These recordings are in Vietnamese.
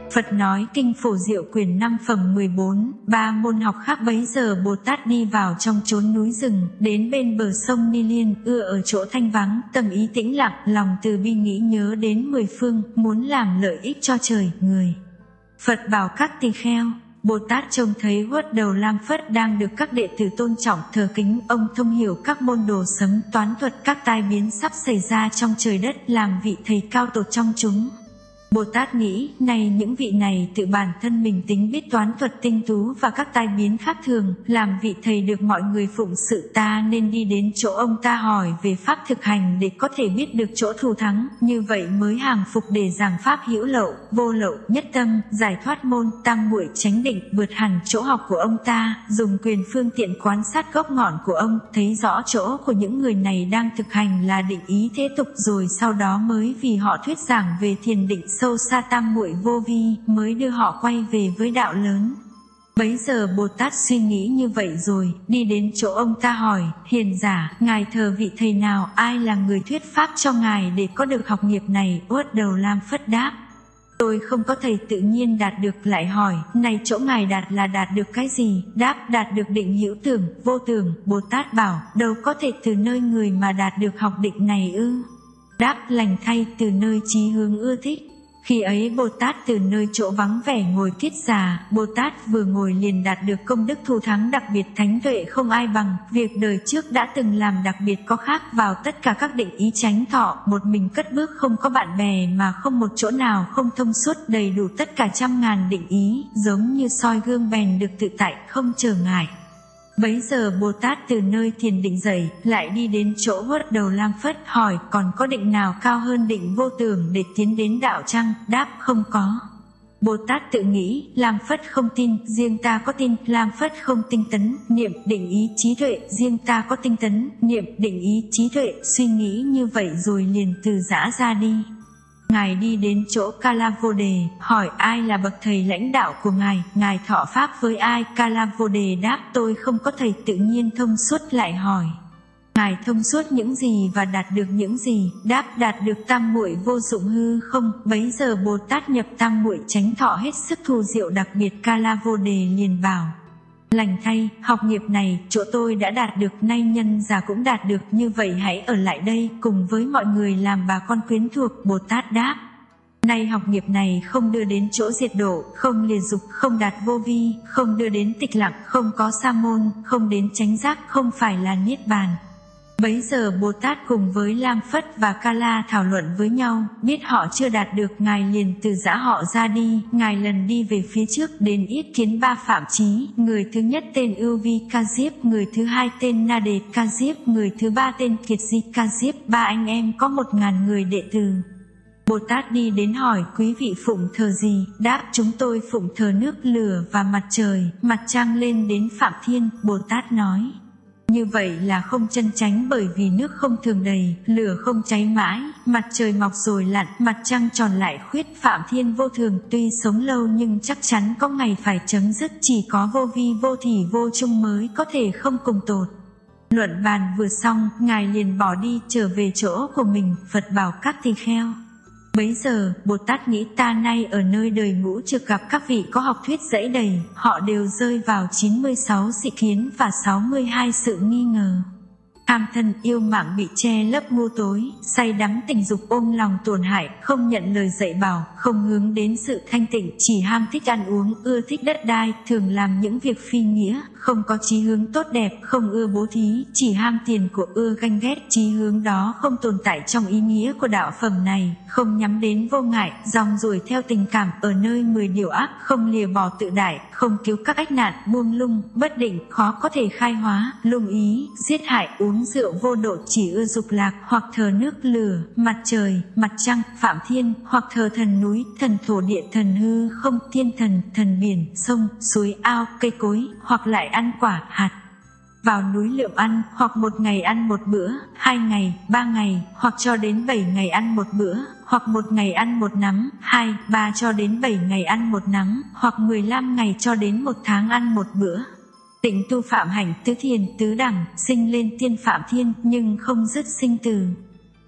Phật nói Kinh Phổ Diệu quyển 5 phẩm 14, 3 môn học khác. Bấy giờ Bồ Tát đi vào trong chốn núi rừng, đến bên bờ sông Ni Liên, ở chỗ thanh vắng, tâm ý tĩnh lặng, lòng từ bi nghĩ nhớ đến 10 phương, muốn làm lợi ích cho trời, người. Phật bảo các tỳ kheo. Bồ Tát trông thấy Uất Đầu Lam Phất đang được các đệ tử tôn trọng thờ kính, ông thông hiểu các môn đồ sấm toán thuật, các tai biến sắp xảy ra trong trời đất, làm vị thầy cao tột trong chúng. Bồ Tát nghĩ, này những vị này tự bản thân mình tính biết toán thuật tinh tú và các tai biến khác thường, làm vị thầy được mọi người phụng sự, ta nên đi đến chỗ ông ta hỏi về pháp thực hành để có thể biết được chỗ thù thắng, như vậy mới hàng phục để giảng pháp hữu lậu, vô lậu, nhất tâm, giải thoát môn, tam muội chánh định, vượt hẳn chỗ học của ông ta, dùng quyền phương tiện quan sát gốc ngọn của ông, thấy rõ chỗ của những người này đang thực hành là định ý thế tục, rồi sau đó mới vì họ thuyết giảng về thiền định sâu xa tam muội vô vi, mới đưa họ quay về với đạo lớn. Bấy giờ Bồ Tát suy nghĩ như vậy rồi, đi đến chỗ ông ta hỏi, hiền giả, ngài thờ vị thầy nào, ai là người thuyết pháp cho ngài để có được học nghiệp này? Uất Đầu Lam Phất đáp, tôi không có thầy tự nhiên đạt được. Lại hỏi, này chỗ ngài đạt là đạt được cái gì? Đáp, đạt được định hữu tưởng, vô tưởng. Bồ Tát bảo, đâu có thể từ nơi người mà đạt được học định này ư? Đáp, lành thay, từ nơi chí hướng ưa thích. Khi ấy Bồ Tát từ nơi chỗ vắng vẻ ngồi kiết già, Bồ Tát vừa ngồi liền đạt được công đức thù thắng đặc biệt, thánh tuệ không ai bằng. Việc đời trước đã từng làm đặc biệt có khác, vào tất cả các định ý chánh thọ, một mình cất bước không có bạn bè, mà không một chỗ nào không thông suốt, đầy đủ tất cả 100.000 định ý, giống như soi gương bèn được tự tại, không trở ngại. Bấy giờ Bồ Tát từ nơi thiền định dậy, lại đi đến chỗ Uất Đầu Lam Phất, hỏi, còn có định nào cao hơn định vô tưởng để tiến đến đạo chăng? Đáp, không có. Bồ Tát tự nghĩ, Lam Phất không tin, riêng ta có tin. Lam Phất không tinh tấn, niệm, định ý, trí tuệ, riêng ta có tinh tấn, niệm, định ý, trí tuệ. Suy nghĩ như vậy rồi liền từ giã ra đi. Ngài đi đến chỗ Kala Vô Đề, hỏi ai là bậc thầy lãnh đạo của ngài, ngài thọ pháp với ai? Kala Vô Đề đáp, tôi không có thầy tự nhiên thông suốt. Lại hỏi, ngài thông suốt những gì và đạt được những gì? Đáp, đạt được tam muội vô dụng hư không. Bấy giờ Bồ Tát nhập tam muội chánh thọ hết sức thù diệu đặc biệt. Kala Vô Đề liền bảo, lành thay, học nghiệp này chỗ tôi đã đạt được, nay nhân già cũng đạt được, như vậy hãy ở lại đây cùng với mọi người làm bà con quyến thuộc. Bồ Tát đáp, nay học nghiệp này không đưa đến chỗ diệt độ, không lìa dục, không đạt vô vi, không đưa đến tịch lặng, không có sa môn, không đến chánh giác, không phải là niết bàn. Bấy giờ Bồ Tát cùng với Lam Phất và Kala thảo luận với nhau, biết họ chưa đạt được, ngài liền từ giã họ ra đi. Ngài lần đi về phía trước, đến yết kiến 3 phạm chí, người thứ nhất tên Ưu Vi Ca Diếp, người thứ hai tên Na Đề Ca Diếp, người thứ ba tên Kiệt Di Ca Diếp. 3 anh em có 1000 người đệ tử. Bồ Tát đi đến hỏi, quý vị phụng thờ gì? Đáp, chúng tôi phụng thờ nước, lửa và mặt trời. Mặt trăng lên đến Phạm Thiên. Bồ Tát nói, như vậy là không chân chánh, bởi vì nước không thường đầy, lửa không cháy mãi, mặt trời mọc rồi lặn, mặt trăng tròn lại khuyết. Phạm Thiên vô thường, tuy sống lâu nhưng chắc chắn có ngày phải chấm dứt, chỉ có vô vi vô thỉ vô chung mới có thể không cùng tột. Luận bàn vừa xong, ngài liền bỏ đi trở về chỗ của mình. Phật bảo các tỳ kheo. Bấy giờ, Bồ Tát nghĩ, ta nay ở nơi đời ngũ trực gặp các vị có học thuyết dẫy đầy, họ đều rơi vào 96 dị kiến và 62 sự nghi ngờ. Tham thân yêu mạng bị che lấp ngu tối, say đắm tình dục ôm lòng tổn hại, không nhận lời dạy bảo, không hướng đến sự thanh tịnh, chỉ ham thích ăn uống, ưa thích đất đai, thường làm những việc phi nghĩa, không có chí hướng tốt đẹp, không ưa bố thí, chỉ ham tiền của, ưa ganh ghét. Chí hướng đó không tồn tại trong ý nghĩa của đạo phẩm này, không nhắm đến vô ngại, rong ruổi theo tình cảm, ở nơi 10 điều ác, không lìa bỏ tự đại, không cứu các ách nạn, buông lung, bất định, khó có thể khai hóa, lung ý, giết hại, uống rượu vô độ, chỉ ưa dục lạc, hoặc thờ nước, lửa, mặt trời, mặt trăng, Phạm Thiên, hoặc thờ thần núi, thần thổ địa, thần hư không, thiên thần, thần biển, sông, suối, ao, cây cối, hoặc lại ăn quả, hạt. Vào núi lượm ăn, hoặc một ngày ăn một bữa, 2 ngày, 3 ngày, hoặc cho đến 7 ngày ăn một bữa, hoặc một ngày ăn một nắm, 2, 3 cho đến 7 ngày ăn một nắm, hoặc 15 ngày cho đến 1 tháng ăn một bữa. Tịnh tu phạm hạnh tứ thiền tứ đẳng, sinh lên tiên Phạm Thiên, nhưng không dứt sinh tử.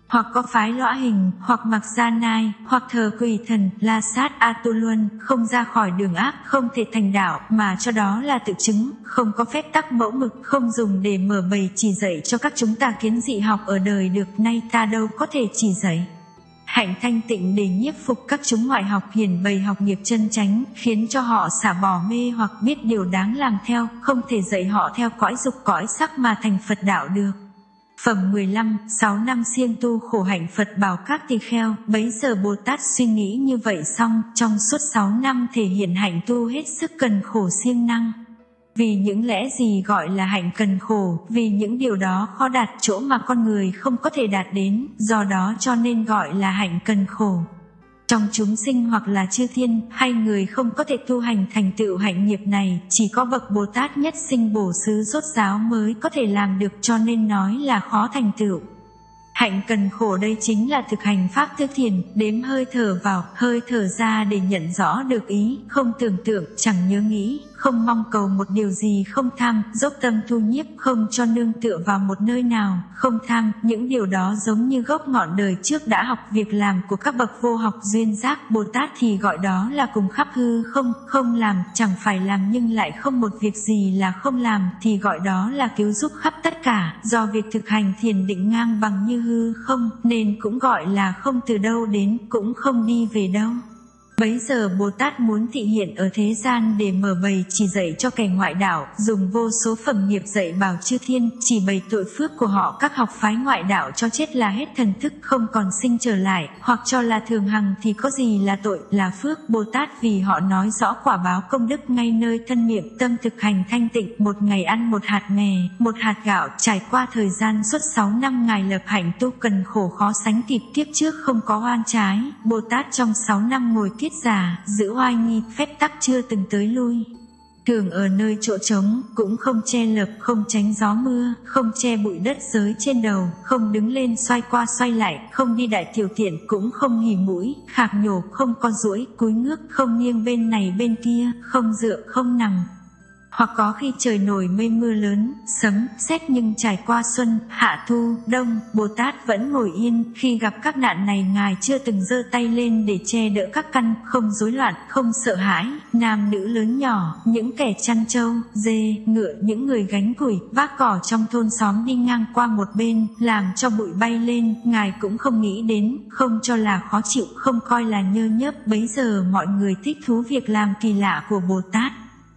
hoặc có phái lõa hình, hoặc mặc gia nai, hoặc thờ quỷ thần, la sát Atuluân, không ra khỏi đường ác, không thể thành đạo, mà cho đó là tự chứng, không có phép tắc mẫu mực, không dùng để mở bày chỉ dạy cho các chúng ta kiến dị học ở đời được, nay ta đâu có thể chỉ dạy. Hạnh thanh tịnh để nhiếp phục các chúng ngoại học hiển bày học nghiệp chân chánh, khiến cho họ xả bỏ mê hoặc biết điều đáng làm theo, không thể dạy họ theo cõi dục cõi sắc mà thành Phật đạo được. Phẩm 15, 6 năm siêng tu khổ hạnh Phật bảo các tỳ kheo, bấy giờ Bồ Tát suy nghĩ như vậy xong, trong suốt 6 năm thể hiện hạnh tu hết sức cần khổ siêng năng. Vì những lẽ gì gọi là hạnh cần khổ, vì những điều đó khó đạt chỗ mà con người không có thể đạt đến, do đó cho nên gọi là hạnh cần khổ. Trong chúng sinh hoặc là chư thiên, hay người không có thể tu hành thành tựu hạnh nghiệp này, chỉ có bậc Bồ Tát nhất sinh bổ xứ rốt ráo mới có thể làm được, cho nên nói là khó thành tựu. Hạnh cần khổ đây chính là thực hành pháp thứ thiền, đếm hơi thở vào, hơi thở ra để nhận rõ được ý, không tưởng tượng, chẳng nhớ nghĩ, không mong cầu một điều gì, không tham, dốc tâm thu nhiếp, không cho nương tựa vào một nơi nào, không tham. Những điều đó giống như gốc ngọn đời trước đã học việc làm của các bậc vô học duyên giác Bồ Tát thì gọi đó là cùng khắp hư không, không làm, chẳng phải làm nhưng lại không một việc gì là không làm thì gọi đó là cứu giúp khắp tất cả. Do việc thực hành thiền định ngang bằng như hư không, nên cũng gọi là không từ đâu đến, cũng không đi về đâu. Bấy giờ Bồ Tát muốn thị hiện ở thế gian để mở bày chỉ dạy cho kẻ ngoại đạo, dùng vô số phẩm nghiệp dạy bảo chư thiên, chỉ bày tội phước của họ. Các học phái ngoại đạo cho chết là hết thần thức, không còn sinh trở lại, hoặc cho là thường hằng thì có gì là tội, là phước. Bồ Tát vì họ nói rõ quả báo công đức ngay nơi thân miệng, tâm thực hành thanh tịnh, một ngày ăn một hạt mè, một hạt gạo. Trải qua thời gian suốt 6 năm Ngài lập hạnh tu cần khổ khó sánh kịp, kiếp trước không có oan trái. Bồ Tát trong 6 năm ngồi kiết già, giữ oai nghi, phép tắc chưa từng tới lui. Thường ở nơi chỗ trống, cũng không che lợp, không tránh gió mưa, không che bụi đất giới trên đầu, không đứng lên xoay qua xoay lại, không đi đại tiểu tiện, cũng không hỉ mũi, khạc nhổ, không co duỗi, cúi ngước, không nghiêng bên này bên kia, không dựa, không nằm. Hoặc có khi trời nổi mây mưa lớn, sấm, sét nhưng trải qua xuân, hạ thu, đông, Bồ Tát vẫn ngồi yên. Khi gặp các nạn này Ngài chưa từng giơ tay lên để che đỡ các căn, không rối loạn, không sợ hãi. Nam nữ lớn nhỏ, những kẻ chăn trâu, dê, ngựa, những người gánh củi, vác cỏ trong thôn xóm đi ngang qua một bên, làm cho bụi bay lên, Ngài cũng không nghĩ đến, không cho là khó chịu, không coi là nhơ nhớp. Bấy giờ mọi người thích thú việc làm kỳ lạ của Bồ Tát.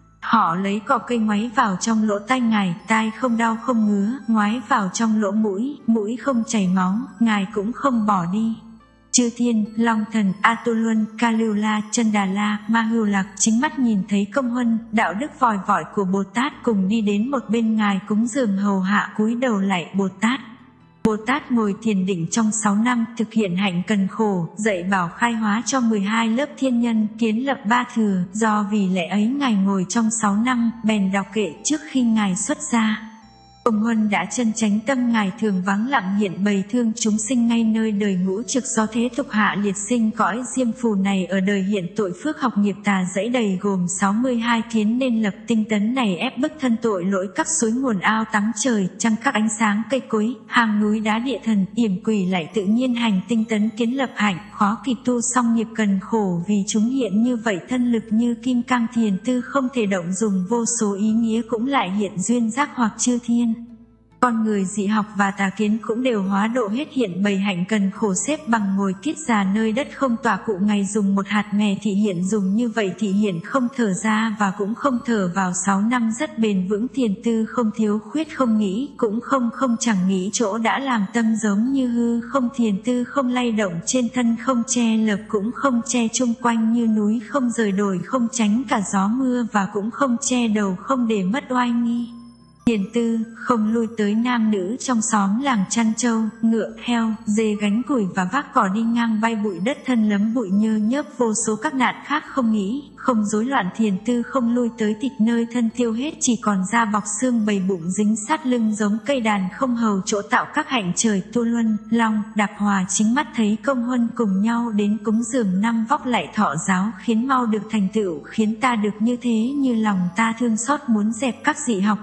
Họ lấy cỏ cây ngoáy vào trong lỗ tai Ngài, tai không đau không ngứa, ngoáy vào trong lỗ mũi, mũi không chảy máu, Ngài cũng không bỏ đi. Chư thiên, Long Thần, Atuluân, Kalula, Chân Đà La, Ma Hưu Lạc chính mắt nhìn thấy công huân, đạo đức vòi vọi của Bồ Tát, cùng đi đến một bên Ngài cúng dường hầu hạ cúi đầu lạy Bồ Tát. Bồ Tát ngồi thiền định trong 6 năm, thực hiện hạnh cần khổ, dạy bảo khai hóa cho 12 lớp thiên nhân, kiến lập ba thừa. Do vì lẽ ấy Ngài ngồi trong 6 năm, bèn đọc kệ trước khi Ngài xuất gia. Công huân đã chân chánh tâm, Ngài thường vắng lặng hiện bày thương chúng sinh ngay nơi đời ngũ trực do thế tục hạ liệt sinh cõi diêm phù này. Ở đời hiện tội phước học nghiệp tà dẫy đầy gồm 62 kiến, nên lập tinh tấn này ép bức thân tội lỗi các suối nguồn ao tắm trời, trăng các ánh sáng cây cối, hàng núi đá địa thần, yểm quỷ lại tự nhiên hành tinh tấn kiến lập hạnh, khó kịp tu xong nghiệp cần khổ. Vì chúng hiện như vậy, thân lực như kim cang thiền tư không thể động dùng, vô số ý nghĩa cũng lại hiện duyên giác hoặc chư thiên. Con người dị học và tà kiến cũng đều hóa độ hết hiện bày hạnh cần khổ, xếp bằng ngồi kiết già nơi đất không tỏa cụ. Ngày dùng một hạt mè thị hiện dùng như vậy, thị hiện không thở ra và cũng không thở vào. 6 năm rất bền vững, thiền tư không thiếu khuyết, không nghĩ cũng không chẳng nghĩ chỗ đã làm tâm giống như hư không. Thiền tư không lay động trên thân, không che lợp cũng không che chung quanh như núi, không rời đổi, không tránh cả gió mưa và cũng không che đầu, không để mất oai nghi. Thiền tư không lui tới nam nữ trong xóm làng chăn trâu, ngựa, heo, dê gánh củi và vác cỏ đi ngang bay bụi đất, thân lấm bụi nhơ nhớp, vô số các nạn khác không nghĩ, không rối loạn. Thiền tư không lui tới thịt nơi thân tiêu hết, chỉ còn da bọc xương, bầy bụng dính sát lưng giống cây đàn, không hầu chỗ tạo các hạnh trời. Tu Luân, Long, Đạp Hòa chính mắt thấy công huân cùng nhau đến cúng dường năm vóc lại thọ giáo, khiến mau được thành tựu, khiến ta được như thế. Như lòng ta thương xót muốn dẹp các dị học các tà nghiệp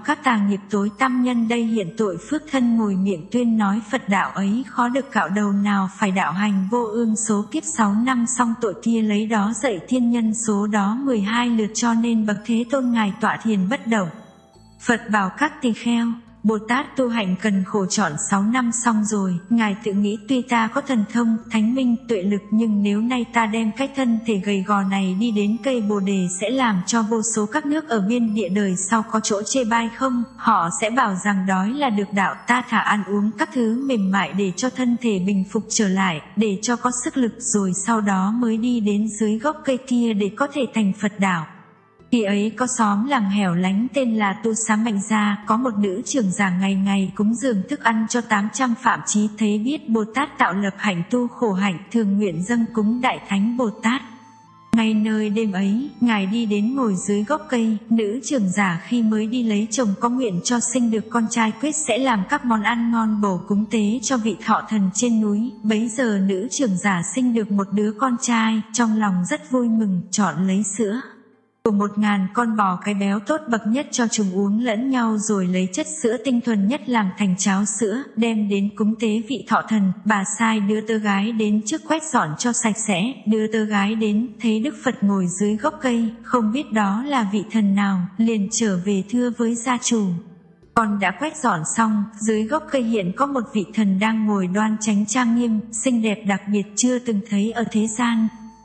nghiệp tối tăm nhân đây hiện tội phước thân ngồi miệng tuyên nói Phật đạo ấy khó được cạo đầu nào phải đạo hành vô ương số kiếp 6 năm xong tội kia lấy đó dạy thiên nhân số đó 12 lượt cho nên bậc Thế Tôn ngài tọa thiền bất động. Phật bảo các tỳ kheo, Bồ Tát tu hành cần khổ trọn 6 năm xong rồi, ngài tự nghĩ tuy ta có thần thông, thánh minh, tuệ lực nhưng nếu nay ta đem cái thân thể gầy gò này đi đến cây Bồ đề sẽ làm cho vô số các nước ở biên địa đời sau có chỗ chê bai không? Họ sẽ bảo rằng đói là được đạo, ta thả ăn uống các thứ mềm mại để cho thân thể bình phục trở lại, để cho có sức lực rồi sau đó mới đi đến dưới gốc cây kia để có thể thành Phật đạo. Khi ấy có xóm làng hẻo lánh tên là Tu Xá Mạnh Gia, có một nữ trưởng giả ngày ngày cúng dường thức ăn cho 800 phạm chí, thấy biết Bồ Tát tạo lập hạnh tu khổ hạnh, thường nguyện dâng cúng Đại Thánh Bồ Tát. Ngay nơi đêm ấy, ngài đi đến ngồi dưới gốc cây, nữ trưởng giả khi mới đi lấy chồng có nguyện cho sinh được con trai quyết sẽ làm các món ăn ngon bổ cúng tế cho vị thọ thần trên núi. Bấy giờ nữ trưởng giả sinh được một đứa con trai, trong lòng rất vui mừng, chọn lấy sữa của 1000 con bò cái béo tốt bậc nhất cho chúng uống lẫn nhau rồi lấy chất sữa tinh thuần nhất làm thành cháo sữa, đem đến cúng tế vị thọ thần. Bà sai đưa tơ gái đến trước quét dọn cho sạch sẽ, đưa tơ gái đến, thấy Đức Phật ngồi dưới gốc cây, không biết đó là vị thần nào, liền trở về thưa với gia chủ. Con đã quét dọn xong, dưới gốc cây hiện có một vị thần đang ngồi đoan chánh trang nghiêm, xinh đẹp đặc biệt chưa từng thấy ở thế gian.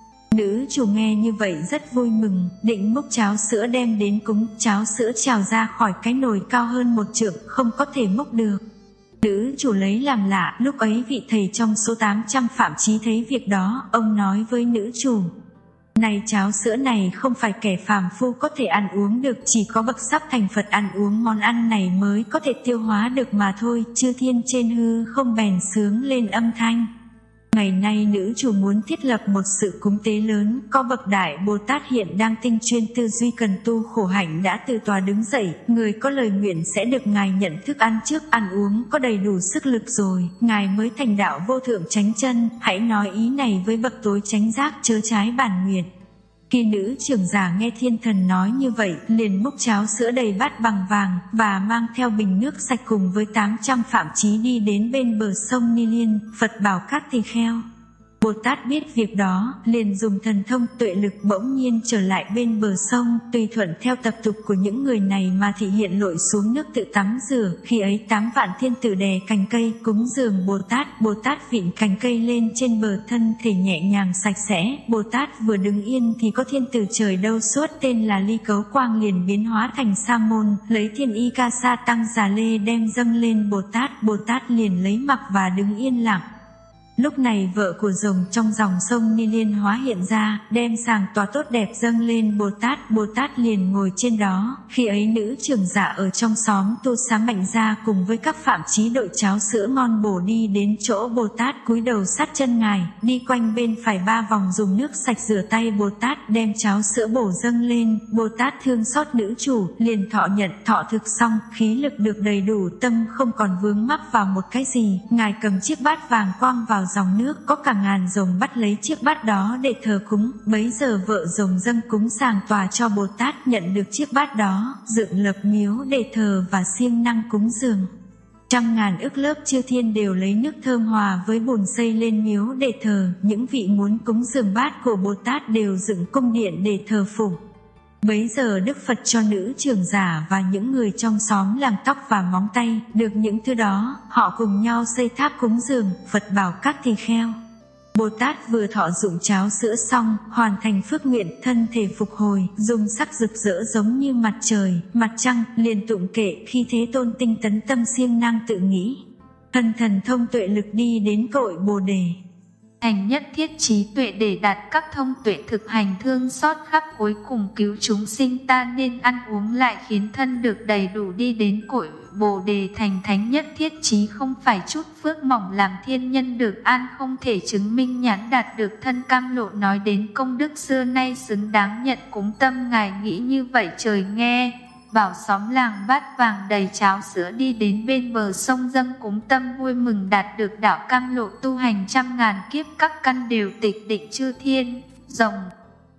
Nữ chủ nghe như vậy rất vui mừng, định múc cháo sữa đem đến cúng, cháo sữa trào ra khỏi cái nồi cao hơn 1 trượng, không có thể múc được. Nữ chủ lấy làm lạ, lúc ấy vị thầy trong số 800 phạm chí thấy việc đó, ông nói với nữ chủ: này cháo sữa này không phải kẻ phàm phu có thể ăn uống được, chỉ có bậc sắp thành Phật ăn uống món ăn này mới có thể tiêu hóa được mà thôi. Chư thiên trên hư không bèn sướng lên âm thanh. Ngày nay nữ chủ muốn thiết lập một sự cúng tế lớn, có bậc Đại Bồ Tát hiện đang tinh chuyên tư duy cần tu khổ hạnh đã từ tòa đứng dậy, người có lời nguyện sẽ được ngài nhận thức ăn trước, ăn uống có đầy đủ sức lực rồi, ngài mới thành đạo vô thượng chánh chân, hãy nói ý này với bậc tối chánh giác chớ trái bản nguyện. Khi nữ trưởng giả nghe thiên thần nói như vậy, liền múc cháo sữa đầy bát bằng vàng, và mang theo bình nước sạch cùng với 800 phạm chí đi đến bên bờ sông Ni Liên. Phật bảo các tỳ kheo. Bồ Tát biết việc đó, liền dùng thần thông tuệ lực bỗng nhiên trở lại bên bờ sông, tùy thuận theo tập tục của những người này mà thị hiện lội xuống nước tự tắm rửa. Khi ấy 8 vạn thiên tử đè cành cây cúng dường Bồ Tát vịn cành cây lên trên bờ, thân thể nhẹ nhàng sạch sẽ. Bồ Tát vừa đứng yên thì có thiên tử trời đâu suốt tên là Ly Cấu Quang liền biến hóa thành Sa Môn, lấy thiên y ca sa tăng già lê đem dâng lên Bồ Tát liền lấy mặc và đứng yên lặng. Lúc này vợ của rồng trong dòng sông Ni Liên hóa hiện ra, đem sàng tòa tốt đẹp dâng lên Bồ Tát liền ngồi trên đó. Khi ấy nữ trưởng giả ở trong xóm Tu Xá Mạnh Gia cùng với các phạm chí đội cháo sữa ngon bổ đi đến chỗ Bồ Tát, cúi đầu sát chân ngài, đi quanh bên phải 3 vòng dùng nước sạch rửa tay Bồ Tát, đem cháo sữa bổ dâng lên. Bồ Tát thương xót nữ chủ, liền thọ nhận, thọ thực xong, khí lực được đầy đủ, tâm không còn vướng mắc vào một cái gì. Ngài cầm chiếc bát vàng quăng vào dòng nước, có cả ngàn rồng bắt lấy chiếc bát đó để thờ cúng. Bấy giờ vợ rồng dâng cúng sàng tòa cho Bồ Tát, nhận được chiếc bát đó, dựng lập miếu để thờ và siêng năng cúng dường. Trăm ngàn ức lớp chư thiên đều lấy nước thơm hòa với bùn xây lên miếu để thờ. Những vị muốn cúng dường bát của Bồ Tát đều dựng cung điện để thờ phụng. Bấy giờ Đức Phật cho nữ trưởng giả và những người trong xóm làm tóc và móng tay, được những thứ đó, họ cùng nhau xây tháp cúng dường. Phật bảo các tỳ kheo. Bồ Tát vừa thọ dụng cháo sữa xong, hoàn thành phước nguyện, thân thể phục hồi, dung sắc rực rỡ giống như mặt trời, mặt trăng, liền tụng kệ. Khi Thế Tôn tinh tấn tâm siêng năng tự nghĩ, thần thông tuệ lực đi đến cội Bồ đề. Hành nhất thiết trí tuệ để đạt các thông tuệ thực hành thương xót khắp cuối cùng cứu chúng sinh, ta nên ăn uống lại khiến thân được đầy đủ đi đến cội Bồ đề thành thánh. Nhất thiết trí không phải chút phước mỏng làm thiên nhân được an không thể chứng minh nhãn đạt được thân cam lộ. Nói đến công đức xưa nay xứng đáng nhận cúng, tâm ngài nghĩ như vậy trời nghe. Bảo xóm làng bát vàng đầy cháo sữa đi đến bên bờ sông dâng cúng, tâm vui mừng đạt được đạo cam lộ, tu hành trăm ngàn kiếp các căn đều tịch định chư thiên. Rồng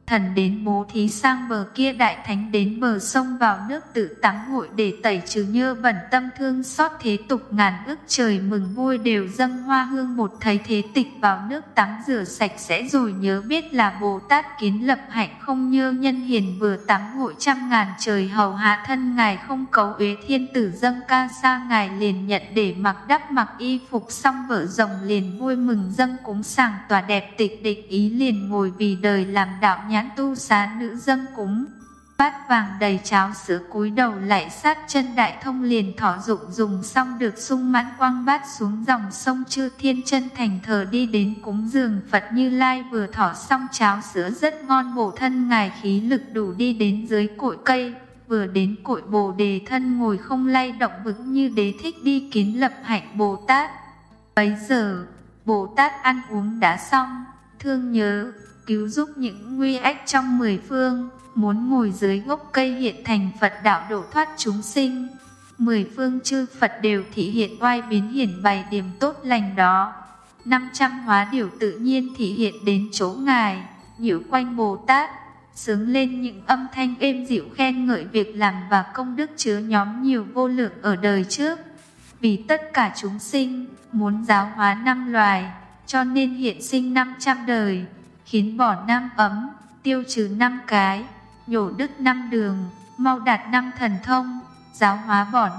Thần đến bố thí sang bờ kia, đại thánh đến bờ sông vào nước tự tắm gội để tẩy trừ nhơ bẩn, tâm thương xót thế tục ngàn ức trời mừng vui, đều dâng hoa hương một thấy thế tịch vào nước tắm rửa sạch sẽ, rồi nhớ biết là Bồ Tát kiến lập hạnh không nhơ nhân hiền, vừa tắm gội trăm ngàn trời hầu hạ thân ngài, không cấu uế thiên tử dâng ca sa ngài, liền nhận để mặc đắp mặc y phục, xong vợ rồng liền vui mừng dâng cúng sàng tòa đẹp tịch, định ý liền ngồi vì đời làm đạo nhãn tu xá nữ dâng cúng. Bát vàng đầy cháo sữa cúi đầu lạy sát chân đại thông, liền thọ dụng dùng xong được sung mãn quang bát xuống dòng sông Chư Thiên, chân thành thờ đi đến cúng dường Phật Như Lai, vừa thọ xong cháo sữa rất ngon bổ thân ngài, khí lực đủ đi đến dưới cội cây, vừa đến cội Bồ Đề thân ngồi không lay động vững như đế, thích đi kiến lập hạnh Bồ Tát. Bấy giờ Bồ Tát ăn uống đã xong, thương nhớ cứu giúp những nguy ách trong mười phương, muốn ngồi dưới gốc cây hiện thành Phật đạo độ thoát chúng sinh. Mười phương chư Phật đều thị hiện oai biến hiển bày điểm tốt lành đó. 500 hóa điều tự nhiên thị hiện đến chỗ ngài, nhiễu quanh Bồ Tát, sướng lên những âm thanh êm dịu khen ngợi việc làm và công đức chứa nhóm nhiều vô lượng ở đời trước. Vì tất cả chúng sinh muốn giáo hóa 5 loài, cho nên hiện sinh 500 đời, khiến bỏ 5 ấm, tiêu trừ 5 cái, nhổ đứt 5 đường, mau đạt 5 thần thông, giáo hóa bỏ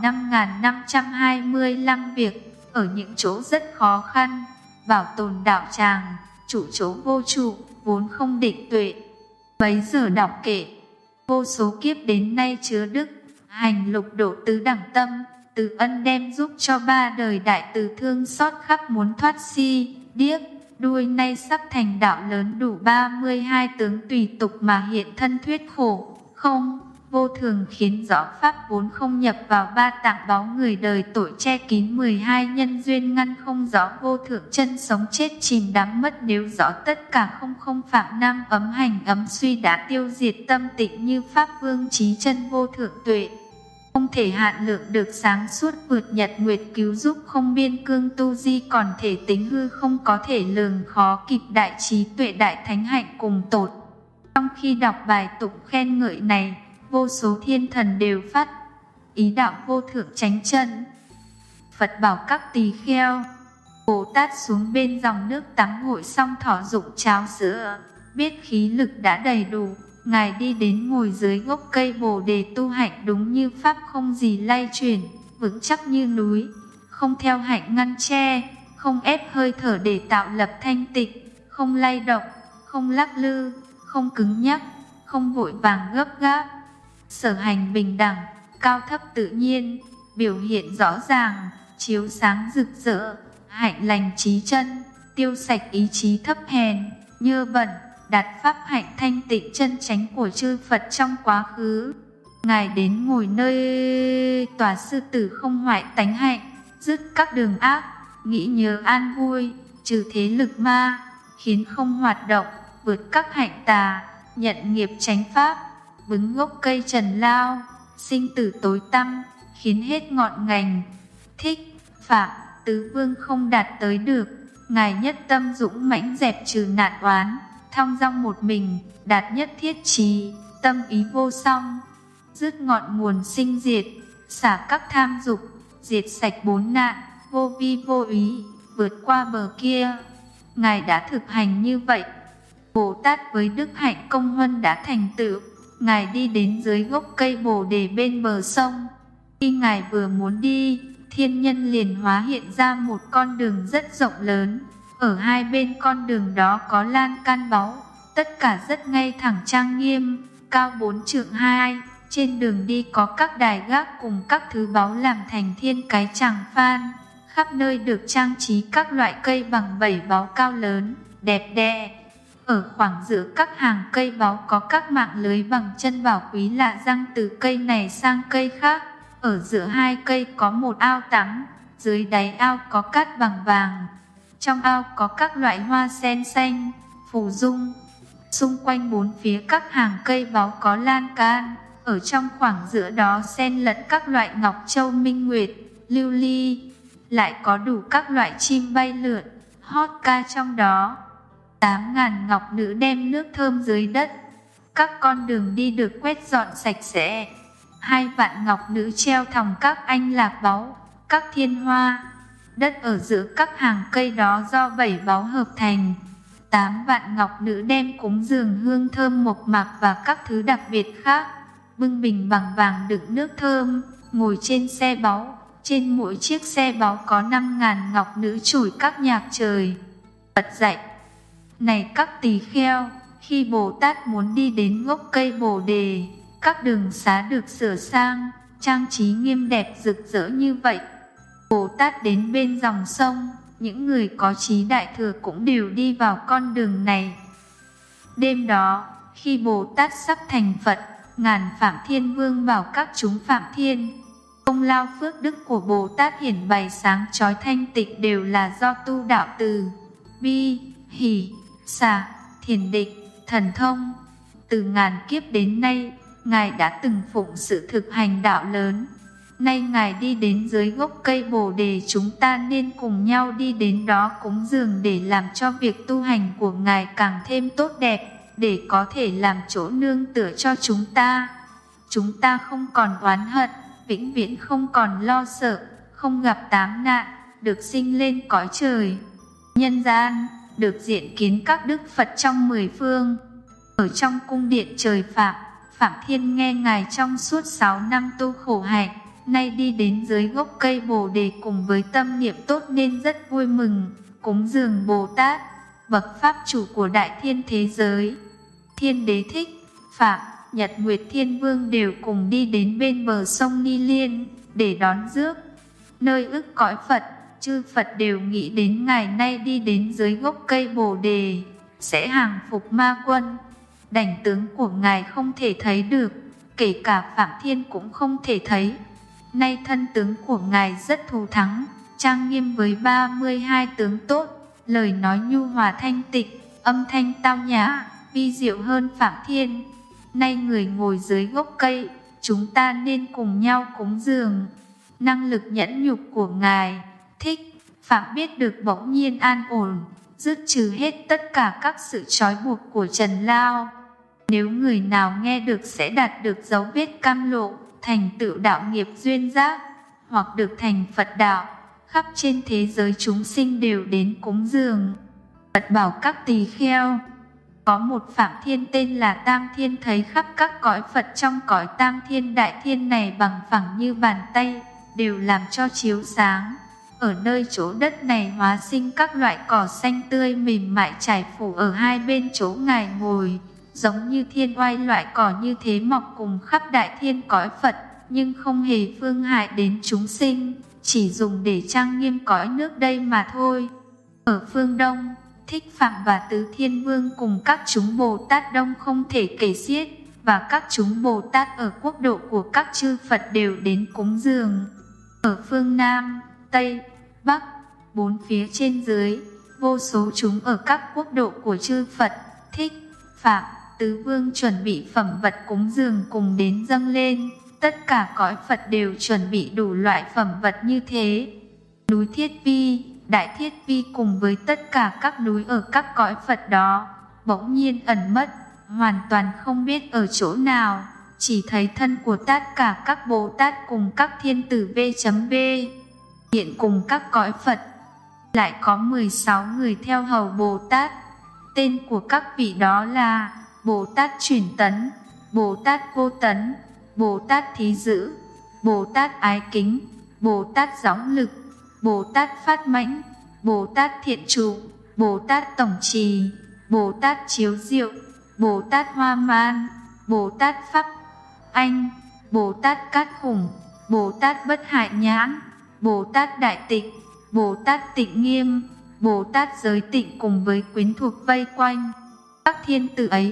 5.525 việc, ở những chỗ rất khó khăn, bảo tồn đạo tràng, chủ chỗ vô trụ, vốn không định tuệ. Bấy giờ đọc kệ, vô số kiếp đến nay chứa đức, hành lục độ tứ đẳng tâm, từ ân đem giúp cho 3 đời đại từ thương xót khắp muốn thoát si, điếc, đuôi, nay sắp thành đạo lớn đủ 32 tướng tùy tục mà hiện thân thuyết khổ, không, vô thường khiến rõ pháp vốn không nhập vào 3 tạng báo người đời tội che kín 12 nhân duyên ngăn không rõ vô thượng chân sống chết chìm đắm mất, nếu rõ tất cả không phạm nam ấm hành ấm suy đã tiêu diệt tâm tịnh như pháp vương trí chân vô thượng tuệ. Không thể hạn lượng được sáng suốt vượt nhật nguyệt cứu giúp không biên cương tu di, còn thể tính hư không có thể lường khó kịp đại trí tuệ đại thánh hạnh cùng tột. Trong khi đọc bài tụng khen ngợi này, vô số thiên thần đều phát ý đạo vô thượng chánh chân. Phật bảo các tỳ kheo, Bồ Tát xuống bên dòng nước tắm gội xong thọ dụng cháo sữa, biết khí lực đã đầy đủ, ngài đi đến ngồi dưới gốc cây Bồ Đề tu hạnh đúng như pháp, không gì lay chuyển, vững chắc như núi, không theo hạnh ngăn che, không ép hơi thở để tạo lập thanh tịnh, không lay động, không lắc lư, không cứng nhắc, không vội vàng gấp gáp. Sở hành bình đẳng, cao thấp tự nhiên, biểu hiện rõ ràng, chiếu sáng rực rỡ, hạnh lành trí chân, tiêu sạch ý chí thấp hèn, nhơ bẩn, đạt pháp hạnh thanh tịnh chân chánh của chư Phật trong quá khứ. Ngài đến ngồi nơi tòa sư tử không hoại tánh hạnh, dứt các đường ác, nghĩ nhớ an vui, trừ thế lực ma, khiến không hoạt động, vượt các hạnh tà, nhận nghiệp chánh pháp, vững gốc cây trần lao, sinh tử tối tăm, khiến hết ngọn ngành. Thích, phạm, tứ vương không đạt tới được, ngài nhất tâm dũng mãnh dẹp trừ nạn oán, thong dong một mình, đạt nhất thiết trí, tâm ý vô song, dứt ngọn nguồn sinh diệt, xả các tham dục, diệt sạch 4 nạn, vô vi vô úy, vượt qua bờ kia. Ngài đã thực hành như vậy. Bồ Tát với đức hạnh công huân đã thành tựu. Ngài đi đến dưới gốc cây Bồ Đề bên bờ sông. Khi ngài vừa muốn đi, thiên nhân liền hóa hiện ra một con đường rất rộng lớn. Ở hai bên con đường đó có lan can báu, tất cả rất ngay thẳng trang nghiêm, cao 4 trượng 2. Trên đường đi có các đài gác cùng các thứ báu làm thành thiên cái tràng phan. Khắp nơi được trang trí các loại cây bằng 7 báu cao lớn, đẹp đẽ. Ở khoảng giữa các hàng cây báu có các mạng lưới bằng chân bảo quý lạ răng từ cây này sang cây khác. Ở giữa hai cây có một ao tắm, dưới đáy ao có cát bằng vàng. Trong ao có các loại hoa sen xanh, phù dung. Xung quanh 4 phía các hàng cây báu có lan can. Ở trong khoảng giữa đó xen lẫn các loại ngọc châu minh nguyệt, lưu ly. Lại có đủ các loại chim bay lượn, hót ca trong đó. 8.000 ngọc nữ đem nước thơm dưới đất, các con đường đi được quét dọn sạch sẽ. 2 vạn ngọc nữ treo thòng các anh lạc báu, các thiên hoa. Đất ở giữa các hàng cây đó do 7 báu hợp thành. 8 vạn ngọc nữ đem cúng dường hương thơm mộc mạc và các thứ đặc biệt khác. Bưng bình bằng vàng đựng nước thơm, ngồi trên xe báu. Trên mỗi chiếc xe báu có 5.000 ngọc nữ chủi các nhạc trời. Phật dạy: này các tỳ kheo, khi Bồ Tát muốn đi đến gốc cây Bồ đề, các đường xá được sửa sang, trang trí nghiêm đẹp rực rỡ như vậy. Bồ Tát đến bên dòng sông, những người có trí đại thừa cũng đều đi vào con đường này. Đêm đó, khi Bồ Tát sắp thành Phật, ngàn Phạm Thiên Vương bảo các chúng Phạm Thiên. Công lao phước đức của Bồ Tát hiển bày sáng chói thanh tịnh đều là do tu đạo từ bi, hỷ, xả, thiền định, thần thông. Từ ngàn kiếp đến nay, Ngài đã từng phụng sự thực hành đạo lớn. Nay Ngài đi đến dưới gốc cây Bồ đề, chúng ta nên cùng nhau đi đến đó cúng dường để làm cho việc tu hành của Ngài càng thêm tốt đẹp, để có thể làm chỗ nương tựa cho chúng ta. Chúng ta không còn oán hận, vĩnh viễn không còn lo sợ, không gặp tám nạn, được sinh lên cõi trời nhân gian, được diện kiến các đức Phật trong 10 phương. Ở trong cung điện trời Phạm, Phạm Thiên nghe Ngài trong suốt 6 năm tu khổ hạnh, nay đi đến dưới gốc cây Bồ đề cùng với tâm niệm tốt nên rất vui mừng, cúng dường Bồ Tát, bậc pháp chủ của đại thiên thế giới. Thiên Đế Thích, Phạm, Nhật Nguyệt Thiên Vương đều cùng đi đến bên bờ sông Ni Liên để đón rước. Nơi ức cõi Phật, chư Phật đều nghĩ đến Ngài nay đi đến dưới gốc cây Bồ đề sẽ hàng phục ma quân. Đảnh tướng của Ngài không thể thấy được, kể cả Phạm Thiên cũng không thể thấy. Nay thân tướng của Ngài rất thù thắng, trang nghiêm với 32 tướng tốt, lời nói nhu hòa thanh tịnh, âm thanh tao nhã, vi diệu hơn Phạm Thiên. Nay người ngồi dưới gốc cây, chúng ta nên cùng nhau cúng dường. Năng lực nhẫn nhục của Ngài, Thích, Phạm biết được bỗng nhiên an ổn, dứt trừ hết tất cả các sự trói buộc của trần lao. Nếu người nào nghe được sẽ đạt được dấu vết cam lộ, thành tựu đạo nghiệp duyên giác, hoặc được thành Phật đạo. Khắp trên thế giới chúng sinh đều đến cúng dường. Phật bảo các tỳ kheo, có một Phạm Thiên tên là Tam Thiên thấy khắp các cõi Phật trong cõi Tam Thiên Đại Thiên này bằng phẳng như bàn tay, đều làm cho chiếu sáng. Ở nơi chỗ đất này hóa sinh các loại cỏ xanh tươi mềm mại trải phủ ở hai bên chỗ Ngài ngồi, giống như thiên oai loại cỏ như thế mọc cùng khắp đại thiên cõi Phật, nhưng không hề phương hại đến chúng sinh, chỉ dùng để trang nghiêm cõi nước đây mà thôi. Ở phương Đông, Thích Phạm và Tứ Thiên Vương cùng các chúng Bồ Tát đông không thể kể xiết, và các chúng Bồ Tát ở quốc độ của các chư Phật đều đến cúng dường. Ở phương Nam, Tây, Bắc, bốn phía trên dưới, vô số chúng ở các quốc độ của chư Phật, Thích, Phạm, Tứ Vương chuẩn bị phẩm vật cúng dường cùng đến dâng lên. Tất cả cõi Phật đều chuẩn bị đủ loại phẩm vật như thế. Núi Thiết Vi, Đại Thiết Vi cùng với tất cả các núi ở các cõi Phật đó, bỗng nhiên ẩn mất, hoàn toàn không biết ở chỗ nào. Chỉ thấy thân của tất cả các Bồ Tát cùng các thiên tử V.V. hiện cùng các cõi Phật. Lại có 16 người theo hầu Bồ Tát. Tên của các vị đó là Bồ Tát Chuyển Tấn, Bồ Tát Vô Tấn, Bồ Tát Thí Dữ, Bồ Tát Ái Kính, Bồ Tát Gióng Lực, Bồ Tát Phát Mãnh, Bồ Tát Thiện Trụ, Bồ Tát Tổng Trì, Bồ Tát Chiếu Diệu, Bồ Tát Hoa Man, Bồ Tát Pháp Anh, Bồ Tát Cát Khủng, Bồ Tát Bất Hại Nhãn, Bồ Tát Đại Tịnh, Bồ Tát Tịnh Nghiêm, Bồ Tát Giới Tịnh cùng với quyến thuộc vây quanh. Các thiên tử ấy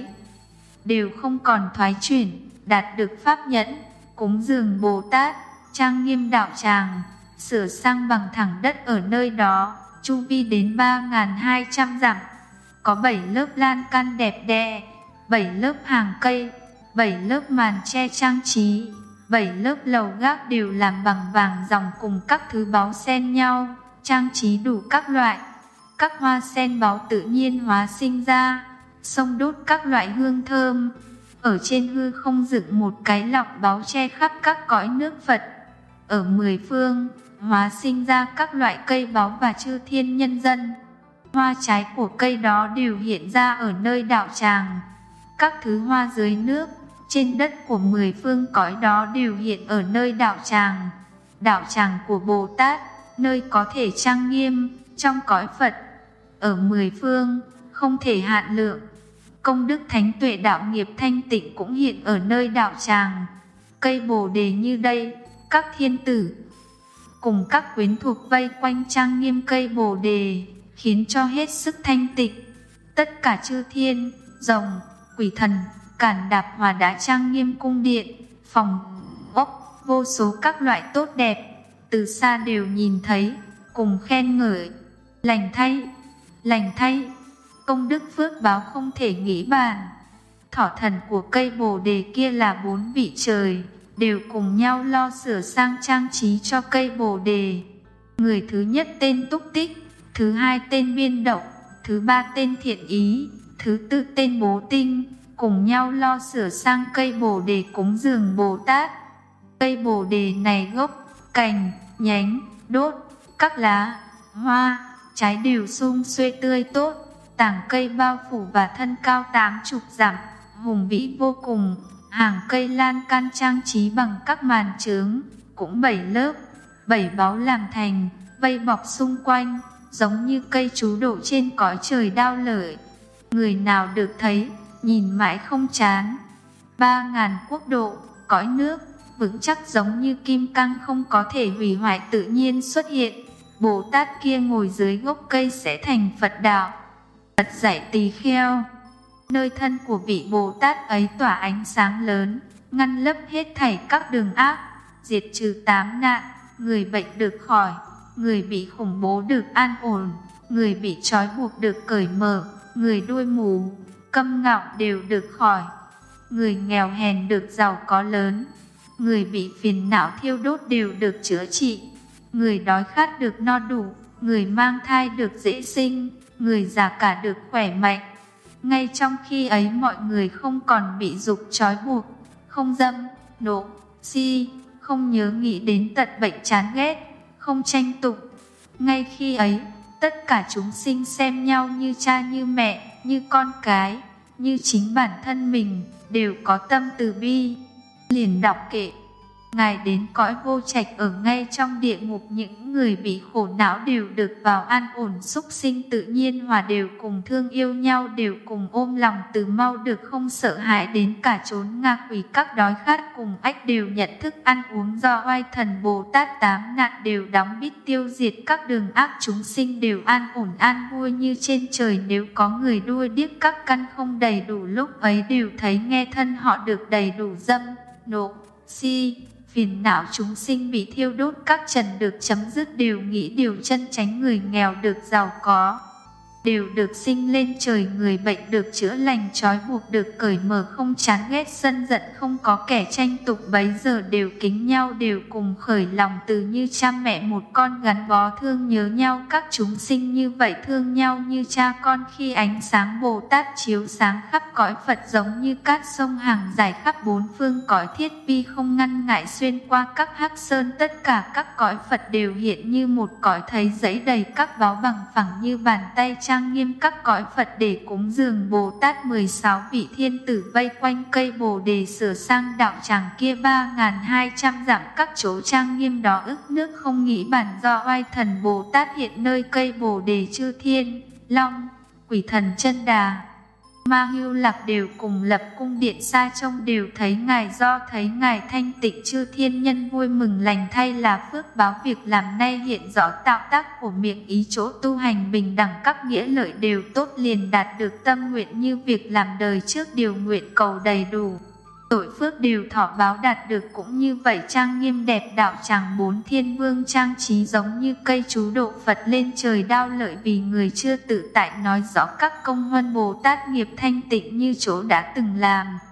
đều không còn thoái chuyển, đạt được pháp nhẫn, cúng dường Bồ Tát, trang nghiêm đạo tràng, sửa sang bằng thẳng đất ở nơi đó, chu vi đến 3.200 dặm. Có 7 lớp lan can đẹp đẽ, 7 lớp hàng cây, 7 lớp màn che trang trí, 7 lớp lầu gác đều làm bằng vàng ròng cùng các thứ báu xen nhau, trang trí đủ các loại. Các hoa sen báu tự nhiên hóa sinh ra, xông đốt các loại hương thơm. Ở trên hư không dựng một cái lọng báu che khắp các cõi nước Phật. Ở 10 phương, hóa sinh ra các loại cây báu và chư thiên nhân dân. Hoa trái của cây đó đều hiện ra ở nơi đạo tràng. Các thứ hoa dưới nước, trên đất của 10 phương cõi đó đều hiện ở nơi đạo tràng. Đạo tràng của Bồ Tát, nơi có thể trang nghiêm, trong cõi Phật. Ở 10 phương, không thể hạn lượng. Công đức thánh tuệ đạo nghiệp thanh tịnh cũng hiện ở nơi đạo tràng. Cây bồ đề như đây, các thiên tử cùng các quyến thuộc vây quanh trang nghiêm cây bồ đề, khiến cho hết sức thanh tịnh. Tất cả chư thiên, rồng, quỷ thần, càn đạp hòa đã trang nghiêm cung điện, phòng, ốc, vô số các loại tốt đẹp, từ xa đều nhìn thấy, cùng khen ngợi. Lành thay, công đức phước báo không thể nghĩ bàn. Thỏ thần của cây bồ đề kia là 4 vị trời, đều cùng nhau lo sửa sang trang trí cho cây bồ đề. Người thứ nhất tên Túc Tích, thứ hai tên Biên Đậu, thứ ba tên Thiện Ý, thứ tư tên Bố Tinh, cùng nhau lo sửa sang cây bồ đề cúng dường Bồ Tát. Cây bồ đề này gốc, cành, nhánh, đốt, các lá, hoa, trái đều sum xuê tươi tốt, tảng cây bao phủ và thân cao 80 dặm, hùng vĩ vô cùng. Hàng cây lan can trang trí bằng các màn chướng, cũng 7 lớp, 7 báu làm thành, vây bọc xung quanh, giống như cây chú độ trên cõi trời đao lợi. Người nào được thấy, nhìn mãi không chán. 3000 quốc độ, cõi nước, vững chắc giống như kim cang không có thể hủy hoại tự nhiên xuất hiện. Bồ Tát kia ngồi dưới gốc cây sẽ thành Phật đạo. Phật dạy tỳ kheo. Nơi thân của vị Bồ Tát ấy tỏa ánh sáng lớn, ngăn lấp hết thảy các đường ác, diệt trừ 8 nạn. Người bệnh được khỏi, người bị khủng bố được an ổn, người bị trói buộc được cởi mở, người đuôi mù, câm ngạo đều được khỏi, người nghèo hèn được giàu có lớn, người bị phiền não thiêu đốt đều được chữa trị, người đói khát được no đủ, người mang thai được dễ sinh, người già cả được khỏe mạnh. Ngay trong khi ấy mọi người không còn bị dục trói buộc, không dâm, nộ, si, không nhớ nghĩ đến tật bệnh chán ghét, không tranh tục. Ngay khi ấy, tất cả chúng sinh xem nhau như cha như mẹ, như con cái, như chính bản thân mình, đều có tâm từ bi. Liền đọc kệ. Ngài đến cõi vô trạch ở ngay trong địa ngục, những người bị khổ não đều được vào an ổn, súc sinh tự nhiên hòa, đều cùng thương yêu nhau, đều cùng ôm lòng từ mau, được không sợ hãi. Đến cả chốn ngạ quỷ các đói khát cùng ách đều nhận thức ăn uống, do oai thần Bồ Tát 8 nạn đều đóng bít tiêu diệt các đường ác, chúng sinh đều an ổn an vui như trên trời. Nếu có người đuôi điếc các căn không đầy đủ, lúc ấy đều thấy nghe thân họ được đầy đủ dâm, nộ, si, phiền não. Chúng sinh bị thiêu đốt các trần được chấm dứt, đều nghĩ điều chân chánh. Người nghèo được giàu có, đều được sinh lên trời. Người bệnh được chữa lành, trói buộc được cởi mở, không chán ghét sân giận, không có kẻ tranh tục. Bấy giờ đều kính nhau, đều cùng khởi lòng từ như cha mẹ một con, gắn bó thương nhớ nhau. Các chúng sinh như vậy thương nhau như cha con. Khi ánh sáng Bồ Tát chiếu sáng khắp cõi Phật, giống như cát sông hàng dài khắp 4 phương cõi, thiết bi không ngăn ngại xuyên qua các hắc sơn. Tất cả các cõi Phật đều hiện như một cõi, thấy dẫy đầy các báu bằng phẳng như bàn tay, trang nghiêm các cõi Phật để cúng dường Bồ Tát. 16 vị thiên tử vây quanh cây bồ đề sửa sang đạo tràng kia 3200 dặm, các chỗ trang nghiêm đó ức nước không nghĩ bàn, do oai thần Bồ Tát hiện nơi cây bồ đề. Chư thiên, long, quỷ thần chân đà, Ma Hưu Lạc đều cùng lập cung điện, xa trông đều thấy ngài. Do thấy ngài thanh tịnh, chư thiên nhân vui mừng. Lành thay là phước báo, việc làm nay hiện rõ tạo tác của miệng ý, chỗ tu hành bình đẳng, các nghĩa lợi đều tốt, liền đạt được tâm nguyện. Như việc làm đời trước điều nguyện cầu đầy đủ, tội phước đều thọ báo đạt được. Cũng như vậy trang nghiêm đẹp đạo tràng 4 thiên vương trang trí giống như cây chú độ Phật lên trời đao lợi. Vì người chưa tự tại nói rõ các công huân Bồ Tát nghiệp thanh tịnh như chỗ đã từng làm.